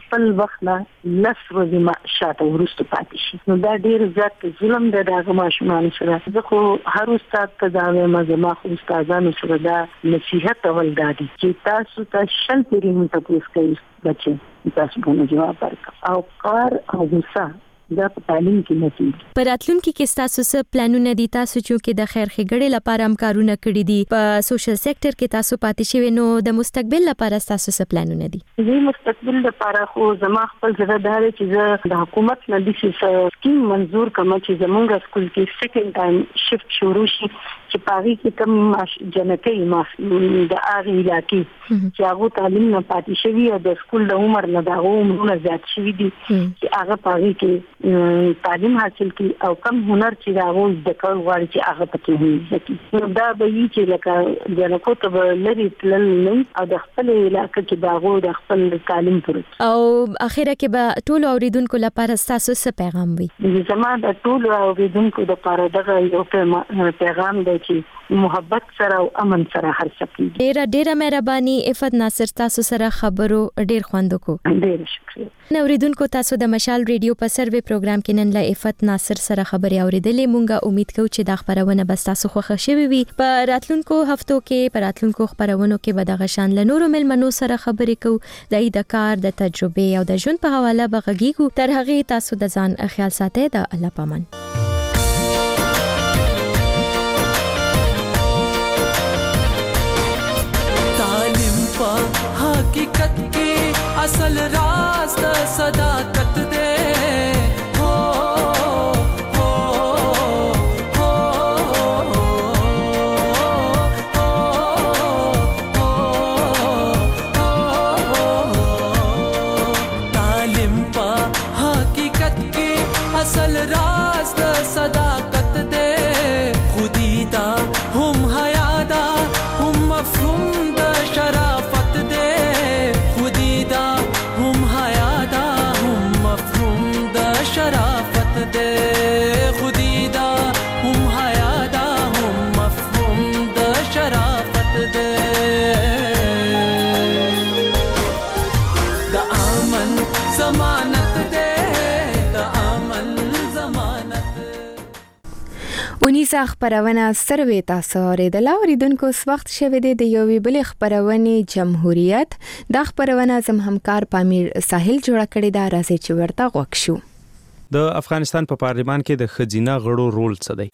خپل وخت نه لس ورځې ما شاته ورسته پاتې شي. نو دا ډیر زیات ظلم دی دغه ماشومان سره. زه خو هر استاد ته دا وایم زما خو استادانو سره دا نصیحت اول دادي چې تاسو ته شل پیرینو تاسو کوي بچي تاسو باندې جواب ورکړئ او کار او غوسه دا په تعلیم کې نتیجه. پر راتلونکي کې تاسو څه پلانونه دي؟ تاسو چې د خیر ښېګړې لپاره هم کارونه کړی دي په سوشل سېکټر کې تاسو پاتې شوی، نو د مستقبل لپاره تاسو څه پلانونه دي؟ د مستقبل لپاره خو زما خپل ځای دا دی چې زه د حکومت نه د سکیم منزور کوم چې زمونږ سکول کې سیکنډ ټایم شفت شروع شي چې پاري کې کم جنکې ما د اغه علاقې چې هغه تعلیم نه پاتې شوی او د سکول د عمر نه دا عمرونه زیات شوی دي چې هغه پاري کې تعلیم حاصل کی او کم هنر چې دا وو د کول غواړي چې هغه پکې وي. دا به یي چې لکه جنکو ته لري تلل نه او د خپل علاقې کې دا غو د خپل تعلیم پر او اخیره کې به ټول اوریدونکو لپاره تاسو څه پیغام وي؟ زما د ټول اوریدونکو لپاره دغه یو پیغام دی چې محبت سره او امن سره هر څه کیږي. ډیره مهرباني عفت ناصر، تاسو سره خبرو ډیر خوند وکړو. ډیر شکریہ. اوریدونکو تاسو د مشال ریډیو په سروي پروګرام کې نن له عفت ناصر سره خبرې اوریدلې. مونږه امید کوو چې دا خبرونه به تاسو خوښ شي وي. په راتلونکو هفتو کې په راتلونکو خبرونو کې به د غشان له نورو ملمنو سره خبرې کوو د کار د تجربه او د ژوند په حواله به غږیږو. تر هغه تاسو د ځان خیال ساتئ. د الله پامان. حقیقت کې اصل راز د صداقت دې هو هو هو تعلیم په حقیقت کې اصل راز د صداقت دې خودی دا هم حیا دا هم مفهوم د شرافت شرافت دے خودی دا هم حیا دا هم مفهوم دا شرافت دے دا امن ضمانت دے دا امن ضمانت. ونیسا خبرونه سروي تاسو اوریدل. اوریدونکو وخت شوه د یوې بل خبرونه جمهوریت د خبرونه زم همکار پامیر ساحل جوړ کړی دا راځي چې ورته غوښ شو. د افغانستان په پارلیمان کې د خزینه غړو رول څه دی؟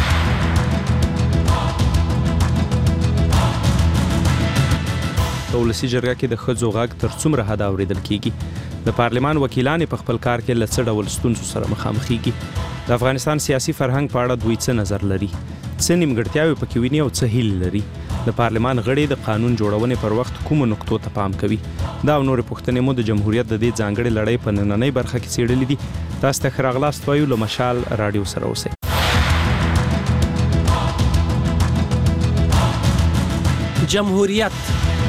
په ولسي جرګه کې د ښځو غږ تر څومره حده اوریدل کیږي؟ د پارلیمان وکیلان په خپل کار کې له څه ډول ستونزو سره مخامخېږي؟ د افغانستان سیاسي فرهنګ په اړه دوی څه نظر لري؟ څه نیمګړتیاوې پکې ویني او څه هیلې لري؟ د پارلیمان غړي د قانون جوړونې پر وخت کومو نقطو ته پام کوي؟ دا او نورې پوښتنې مو د جمهوریت د دې ځانګړې لړۍ په نننۍ برخه کې څېړلې دي. تاسو ته ښه راغلاست وایو له مشال راډیو سره اوسئ. جمهوریت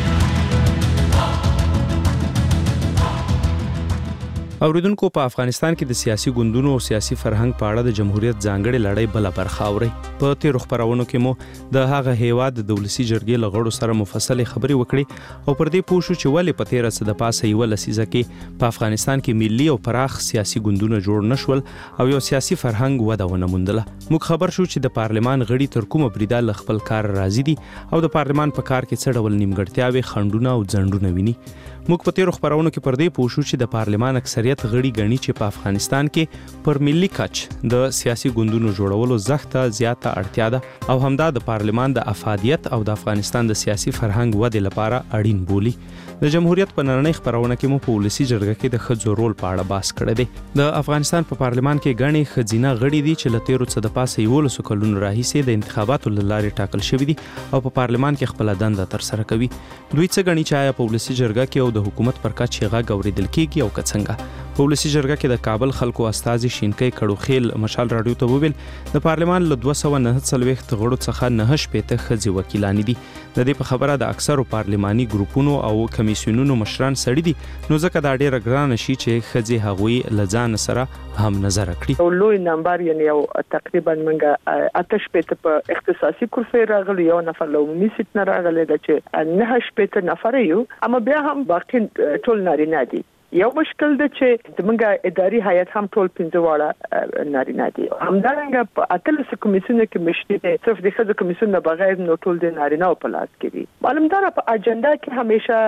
اوریدونکو په افغانستان کې د سیاسي ګوندونو او سیاسي فرهنګ په اړه د جمهوریت ځانګړې لړۍ بل برخه اوري. په تیرو خبرونو کې مو د هغه هیواد د ولسي جرګې له غړو سره مفصلې خبرې وکړې او پر دې پوه شو چې ولې په 13 د پاسه یو لسیزه کې په افغانستان کې ملي او پراخ سیاسي ګوندونه جوړ نشول او یو سیاسي فرهنګ وده ونه موندله. موږ خبر شو چې د پارلیمان غړي تر کومه بریده له خپل کار راضي دي او د پارلیمان په کار کې څه ډول نیمګړتیاوې، خنډونه او ځنډونه ویني. موږ په تیرو خبرونو کې پر دې پوه شو چې د پارلیمان اکثریت غړي ګڼي چې په افغانستان کې پر ملي کچ د سیاسي ګوندونو جوړولو زغته زیاته اړتیا ده او همدا د پارلیمان د افادیت او د افغانستان د سیاسي فرهنګ ودې لپاره اړین بولي. د جمهوریت په نننۍ خبرونه کې مو په ولسي جرګه کې د ښځو رول په اړه بحث کړی دی. د افغانستان په پارلیمان کې ګڼې ښځینه غړي دي چې له تیرو څه د پاسه 11 کلونو راهیسې د انتخاباتو له لارې ټاکل شوي دي او په پارلیمان کې خپله دنده ترسره کوي. دوی څه ګڼي چې آیا په ولسي جرګه کې او د حکومت پر کچ غږ اوریدل کیږي او که څنګه؟ په ولسي جرګه کې د کابل خلکو استازي شینکۍ کړوخیل مشال راډیو ته وویل د پارلیمان له 249 غړو څخه 9 ښځې وکیلان دي. د دې په خبره د اکثرو پارلیماني ګروپونو او کمیسیونونو مشران سړي دي، نو ځکه دا ډیره ګرانه شي چې ښځې هغوی له ځان سره هم نظر کړي. لوی نمبر یعنی یو تقریبا منګه 8 په اختصاصي کرسي راغلی، یو نفر له عمومي سیټ نه راغلی چې 9 نفر یو، اما بیا هم باقي ټول نارینه دي. یو مشکل دی چې زمونږ اداري هیئت هم ټول 15 واړه نارینه دي. همدارنګه په اتلس کمیسیونو کې مشتي دي، صرف د ښځو کمیسیون نه بغیر نو ټول د نارینه په لاس کې دي. معلومدار په اجنډا کې همیشه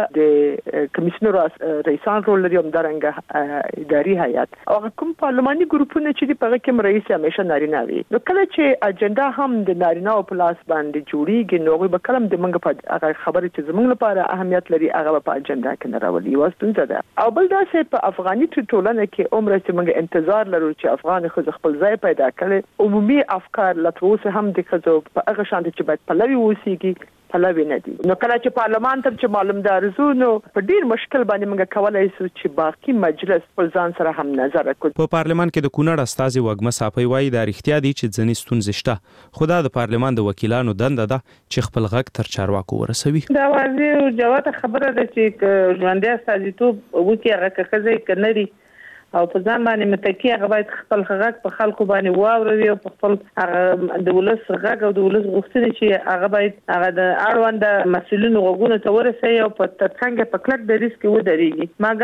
د کمیسیون رئیسان رول لري، همدارنګه اداري هیئت او کوم پارلماني ګروپونه چې د په کې رئیس همیشه نارینه وي. نو کله چې اجنډا هم د نارینه په لاس باندې جوړیږي نو به کلم د منګ په هغه خبره چې زموږ لپاره اهمیت لري هغه په اجنډا کې نه راولي. واستونزه ده او بل دا چې په افغاني ټولنه کې عمر چې موږ انتظار لرو چې افغان خو خپل ځای پیدا کړي، عمومي افکار لټوسه هم د خزو په هغه شان چې باید پلوي وسیږي پلوي نه دي. نو کله چې پارلمان ته چې معلومدار زو نو په ډیر مشکل باندې موږ کولای شو چې باقي مجلس پر ځان سره هم نظر وکړي. په پارلمان کې د کونړ استازي وګمه صافي وایي دا اړتیا دي چې ځنې ستونزې شته، خو دا د پارلمان د وکیلانو دنده ده چې خپل غږ تر چارواکو ورسوي. دا واضح او جوته خبره ده چې ژوندۍ استازیتوب وکي هغه کخزه کنري او په ځان باندې متکی هغه باید خپل غږ په خلکو باندې واوروي او په خپل د ولس غږ او د ولس غوښتنې چې هغه باید هغه د اړوند مسؤلینو غوښتنو ته ورسوي او په ترڅنګ په کلک د ریسک ودرېږي.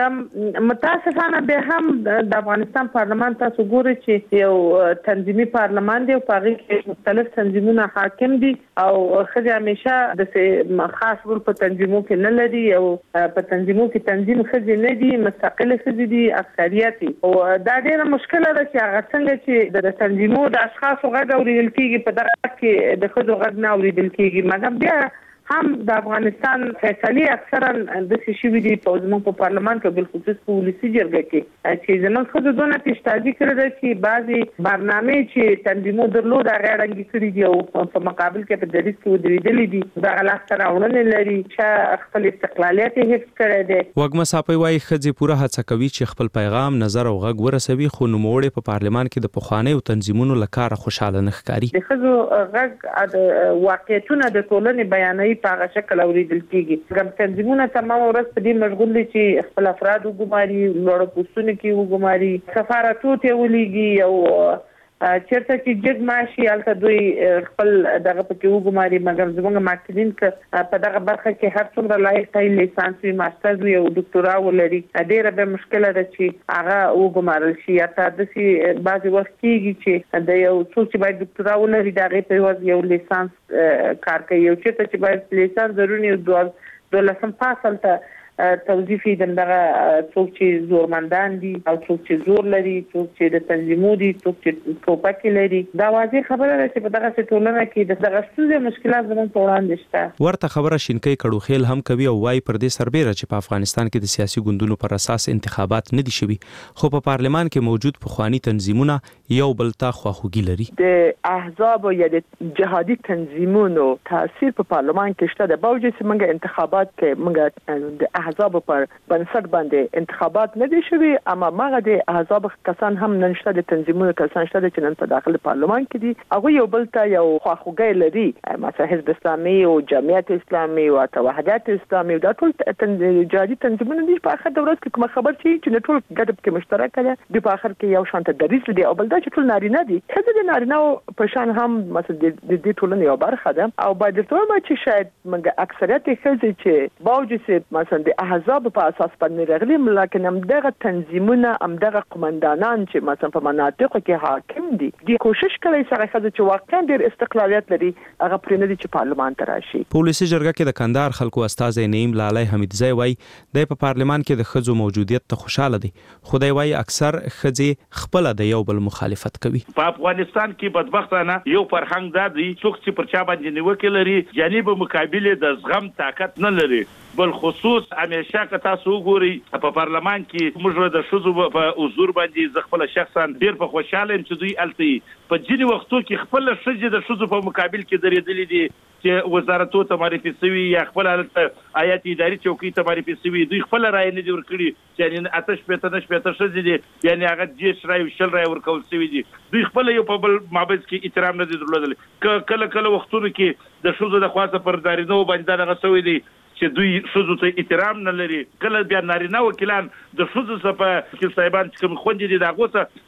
مګم متاسفانه به هم د افغانستان پارلمان تاسو ګورئ چې یو تنظیمي پارلمان دی او په هغه کې مختلف تنظیمونه حاکم دي او خځې همیشه د خاص رول په تنظیمو کې نه لري او په تنظیمو کې تنظیم خځې نه دي، مستقله خځې دي اکثریت او دا ډیره مشکله ده چې هغه څنګه چې د تنظیمو د اشخاصو غږ اوریدل کیږي په دغه کې د خځو غږ نه اوریدل کیږي. مګر بیا هم د افغانستان فیصلې اکثرا د شي دي په زموږ په پارلمان کې بل خصوص په ولسی جرګه کې چې زموږ خځو دونه پیشتازي کړې ده چې بعضي برنامه چې تنظیمو درلود هغه رنګ کړی دی او په مقابل کې په دریس کې ودرېدلې دي. دا غلط راوړنه لري چې خپل استقلالیت حفظ کړی دی. وګمه صافي وایي خځې پوره هڅه کوي چې خپل پیغام نظر او غږ ورسوي، خو نوموړي په پارلمان کې د پخوانیو تنظیمونو لکاره خوشاله نه ښکاري. د خځو غږ د واقعیتونو د ټولنې بیانوي په هغه شکل اوریدل کیږي. کوم تنظیمونه تمام ورځ په دې مشغول دي چې خپل افراد وګماري، لوړ پوسټونه کې وګماري، سفارتونو ته ولېږي او چیرته چې جګ ماشي الته دوی خپل دغه پکې وګماري. مګر زموږ ماکلین ک په دغه برخه کې هر څومره لایق دی لیسانس وي، ماستر وي او ډاکټورا ولري، ډیره به مشکله ده چې هغه وګمارل شي. یا تاسو بعضي وخت کېږي چې د یو څوک چې باید ډاکټورا ولري دغه په یو لیسانس کار کوي او چې باید لیسانس ضروري 12 فاصل ته توظیفي دغه څوک چې زورمندان دي او څوک چې زور لري، څوک چې د تنظیمو دي، څوک چې ټوپک لري. دا واضح خبره ده چې په دغه ټولنه کې دغه ستونزې مشکلات زموږ په وړاندې شته. ورته خبره شینکۍ کډوخیل هم کوي او وايي پر دې سربېره چې په افغانستان کې د سیاسي ګوندونو پر اساس انتخابات نه دي شوي، خو په پارلمان کې موجود پخوانی تنظیمونه یو بل ته خواخوږي لري. د احزاب یا د جهادي تنظیمونو تاثیر په پارلمان کې شته. د باوجود چې موږ انتخابات کې موږ د احزاب پر بنسټ باندې انتخابات نه دي شوي، اما ماغه د احزاب کسان هم ننشته د تنظیمونو کسان شته چې نن په داخله پارلمان کې دي. هغه یو بل ته یو خواخوږي لري، مثلا حزب اسلامي او جمعیت اسلامي او وحدت اسلامي دا ټول جهادي تنظیمونه دي. په اخر دورات کې کوم خبر چې ټول ګډ کې مشترک دي، د په اخر کې یو شانته دریس دي او بل دا چې ټول نارینه دي. خځې د نارینه په شان هم مثلا د دې ټولنې یو برخه ده او باید ته ما چې شاید موږ اکثریت خځې چې باوجود مثلا احزاب په اساس باندې راغلي، لکه همدغه تنظیمونه همدغه قومندانان چې مثلا په مناطقو کې حاکم دي د کوشش کوي سره خځه چې واقعا ډېر استقلالیت لري هغه پرې نه دي چې پارلمان ته راشي. پولیسي جرګه کې د کندهار خلکو استازي نعیم لالای حمیدزی وایي د په پارلمان کې د خځو موجودیت ته خوشاله دي، خو دی وایي اکثر خځې خپل د یو بل مخالفت کوي. په افغانستان کې بدبختانه یو فرهنګ دا دی څوک چې پر چا باندې نیوکه لري جانب مقابله د زغم طاقت نه لري. بل خصوص همیشه که تاسو وګورئ په پارلمان کې موږ د شذو په حضور باندې خپل شخصا ډیر په خوشاله یم چې دوی التي په ځینې وختو کې خپل شذ د شذو په مقابل کې درېدلې دي چې وزارتو ته معرفي شوی یا خپل آیات اداري چوکۍ ته معرفي شوی، دوی خپل رائے نه دی ورکړي چې آتش پته نش پته شذ دي یعنی هغه جیش رائے شل رائے ورکول شوی دي. دوی خپل یو په بل مابز کې احترام نه دي درلودل. کله وختونو کې د شذو د خاصه پر دارینو باندې دغه شوی دي چې دوی شذو ته احترام نه لري. کله بیا نارینه وکیلان د شذو څخه وکیل صاحبان چې کوم خوندې دي دغه څه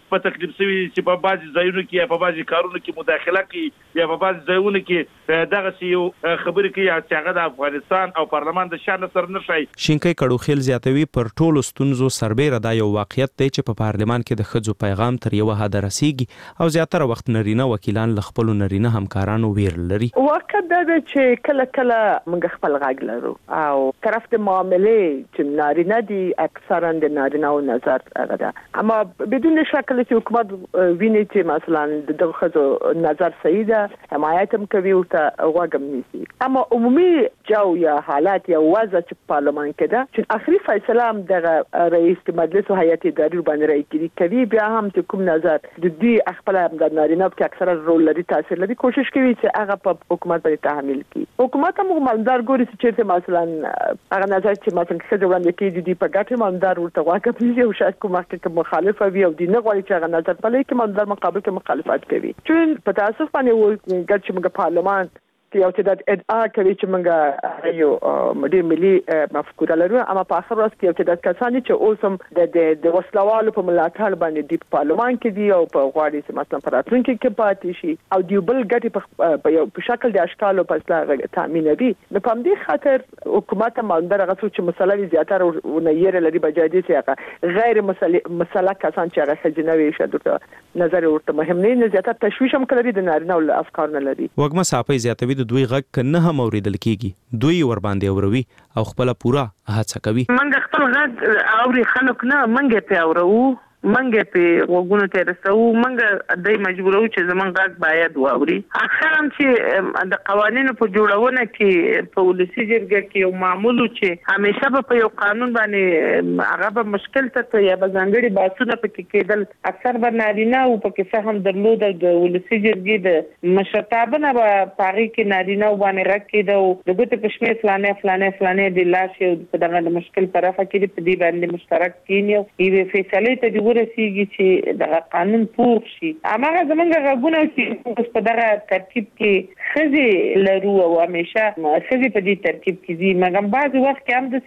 په تکلیف شوی چې په بعضي ځایونو کې په بعضي کارونو کې مداخله کوي یا په بعضي ځایونو کې دغه یو خبرې کوي چې هغه د افغانستان او پارلمان د شان سره نه شي. شینکۍ کډوخیل زیاتوي پر ټولو ستونزو سربېره دا یو واقعیت دی چې په پارلمان کې د ښځو پیغام تر یو حد رسیږي او زیاتره وخت نارینه وکیلان له خپلو نارینه همکارانو ویر لري. واقع دا چې کله موږ خپل غږ لرو او طرف د معاملې چې نارینه دي اکثرا د نارینه او نظر هغه ده، اما بدون شک چې حکومت ویني چې مثلا د خځو نظر صحیح ده حمایت هم کوي او ته غوږم نیسي، اما عمومي جو یا حالات یا وضع چې پارلمان کې ده چې اخري فیصله هم د رئیس مجلس او هیئت اداري باندې راځي کوي، بیا هم چې کوم نظر د دې خپل د نارینه په اکثره رول لري تاثیر لري، کوشش کوي چې هغه په حکومت باندې تحمیل کړي. حکومت هم مالدار ګوري چې مثلا هغه نظر چې مثلا څه وړاندې کیږي د په ګټه مالدار ورته واقعي او شاید کومه کې مخالفه وي او د نه غواړي چې هغه نظر په لای کې مالدار مقابل کې مخالفت کوي. چون په تاسو باندې وایي چې موږ پارلمان کې یو چې د ادعا کوي چې موږ یو ملي مفکوره لرو، اما په اخر ورځ کې یو چې د کسانی چې اوسم د وسلوالو په ملاتړ باندې د پارلمان کې دي او په غواړي چې مثلا په راتلونکي کې پاتې شي او د بل ګټي په یو شکل د اشکالو په اصلاح تامینوي. نو په دې خاطر حکومت مالدار هغه چې مسله زیاتره ونیر لري بجادي چې هغه غیر مسله کسان چې هغه خجنوي شته نظر ورته مهم نه زیاتره تشویش هم کوي د نارینه او افکار نه لري. وګما صاحب زیاتوي د دوی غږ کنه هم اوریدل کیږي، دوی ور باندې اوروي او خپل پورا هڅه کوي. منګ خپل غږ اوري خلک نه منګ په اورو منګ په وګونو ته رسو، منګ دای مجبورو چې زمون غږ باید واوري. اخر هم چې د قوانینو په جوړونه کې په ولسی جرګه کې یو معمول چې همیشه په یو قانون باندې هغه به مشکل ته یا به ځانګړي باسونه پکې کېدل، اکثر به نارینه او پکې فهم درلود د ولسی جرګې د مشرتابه به پاري کې نارینه باندې راک کېده او د ګوت پښمه فلانه د لاش او په دغه مشکل طرفه کې په دې باندې مشترک کینیو ای فیصله ته ورسیږي چې د قانون پوښ شي. اماغه زمونږ غوونه چې په دغه ترتیب کې خزي لرو او همیشه خزي په دې ترتیب کې دي، مګر بعض وخت کې هم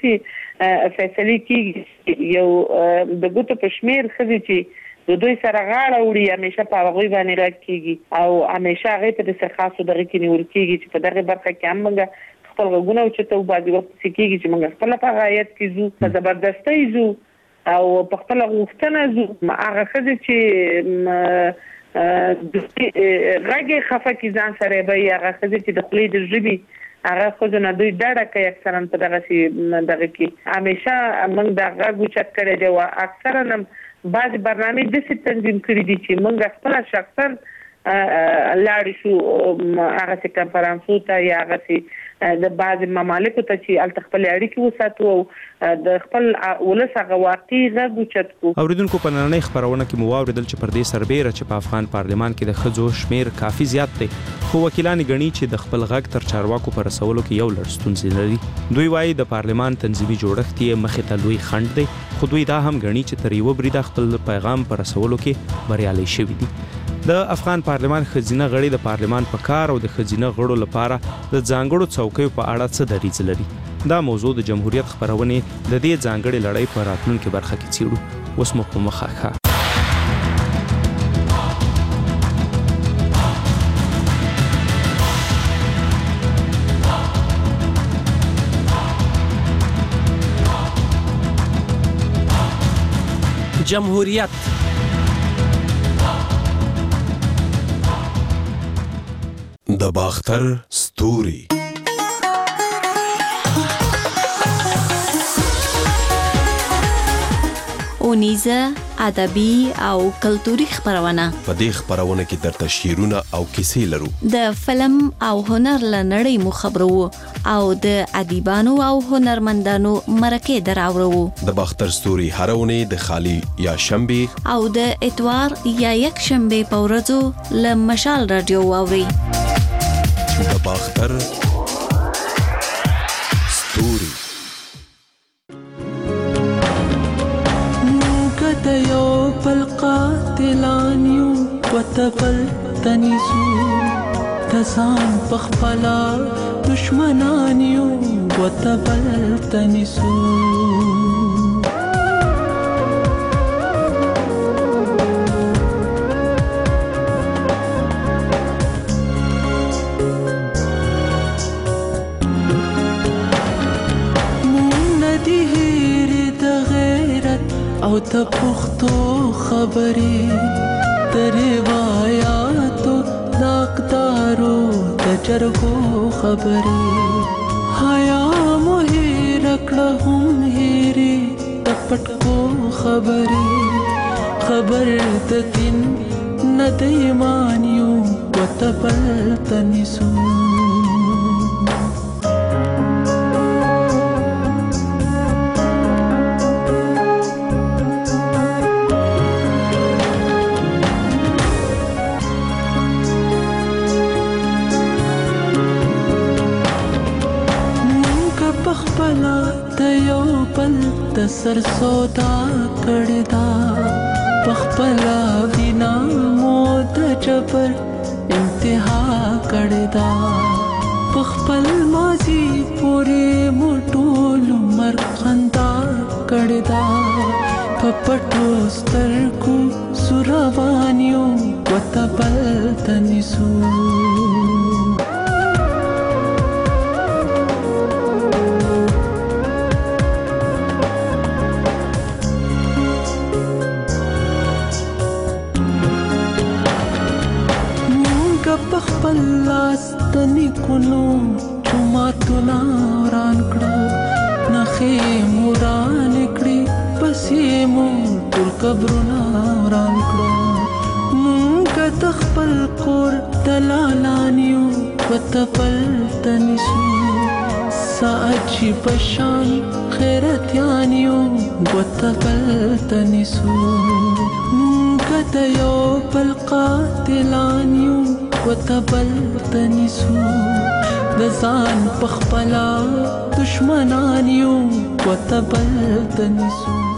د فیصله کې یو د ګوتو پښمیر خزي چې د دوی سره غاړه وړي همیشه په هغه باندې راکېږي او همیشه هغه ته د خاصو دغه کې نیول کېږي چې په دغه برخه کې هم موږ خپل غوونه چې ته بعض وخت کېږي چې موږ خپل په غایت کې زو په زبردستۍ زو او په خپل غوښتنه زو هغه خزي چې غږی خفه کی ځان سره به هغه خزي چې د خپل د ژبي هغه خو نه دوی ډاډه کوي اکثرا په دغه کې همیشه موږ د غږ چت کړی دی او اکثرا بعض برنامه د ست تنظیم کړی دي چې موږ خپل شخصا لاړ شو هغه څه کنفرانسو ته یا هغه د بعض ممالکو ته چې التخپل اړیکې وساتو او د خپل ولسغه واقعي غږ چت کو. اوریدونکو په نړۍ خبرونه کې مو اوریدل چې پر دې سربېره چې په افغان پارلمان کې د خځو شمیر کافي زیات دی، خو وکیلان غني چې د خپل غږ تر چارواکو پر رسولو کې یو لړ ستونزې لري. دوی وايي د پارلمان تنظیمي جوړښت یې مخې ته لوی خنډ دی، خو دوی دا هم غني چې تر یو بریده خپل پیغام پر رسولو کې بریالي شوي دي. د افغان پارلمان خزینه غړي د پارلمان په کار او د خزینه غړو لپاره د ځانګړو څوکیو په اړه څه دریځ لري. دا موضوع د جمهوریت خبرونه د دې ځانګړي لړۍ په راتلونکي برخه کې څیړو. اوس مو په مخه ښه جمهوریت د باختر ستوري. اونیزه ادبي او کلتوري خبرونه. په دې خبرونه کې درته شعرونه او کیسې لرو. د فلم او هنر لنړۍ مو خبرو او د ادیبانو او هنرمندانو مرکه دراورو. د باختر ستوري هرونه د خالی یا شنبه او د اتوار یا یک شنبه په ورځو ل مشال رادیو واوري. د باختر ستوري. موږ د یو بل قاتلان یو وتبل تنیسو تسان پخپلا دشمنان یو وتبل تنیسو پختو خبرې د روایاتو د اقدارو د جرګو خبرې حیا مو هېر کړه هم هېرې د پټکو خبرې خبر د دین نه د ایمان یو ورته بل ته نیسو د سر سودا کړی دا پخپلا وینا مو د جبر انتها کړی دا پخپل ماضی پورې مو ټول عمر خندا کړی دا پپټو سترګو سوروانیو وتبل تنسو پلاس تنی کونو چوماتونا وران کړه نخې موران کړي پسې مو ټول قبرونه وران کړه مونږ د خپل کور دلالانیو وتپل تنسو ساجي پشان خیرتیانیو وتپل تنسو مونږ د یو بل قاتلانیو وتبل تنسو د ځان پخپلا دشمنان یو وتبل تنسو